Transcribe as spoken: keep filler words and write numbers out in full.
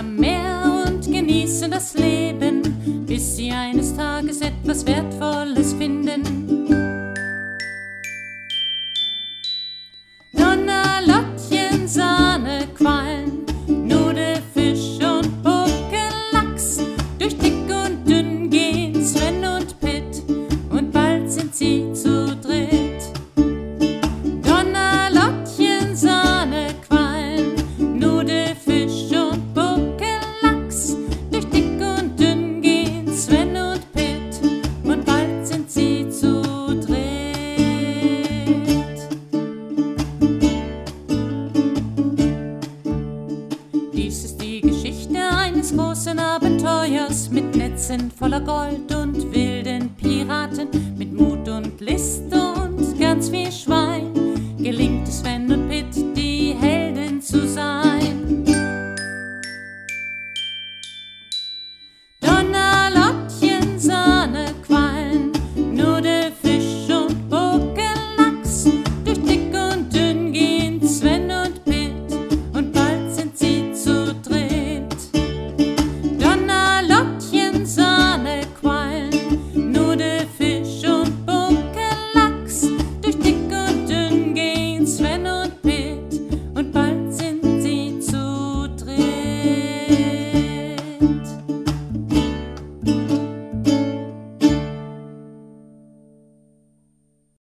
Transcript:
am Meer und genießen das Leben, bis sie eines Tages etwas Wertvolles finden. Donner, Lottchen, Sahne, Quallen, Nude, Fisch und Buckelachs. Durch dick und dünn gehen Sven und Pitt und bald sind sie zu dritt. Donner, Lottchen, Sahne, Quallen, Nude, Fisch und Buckelachs. Durch dick und dünn gehen Sven und Pitt und bald sind sie zu dritt. Dies ist die Geschichte eines großen Abenteuers mit Netzen voller Gold und wilden Piraten, mit Mut und List und ganz viel Schwein.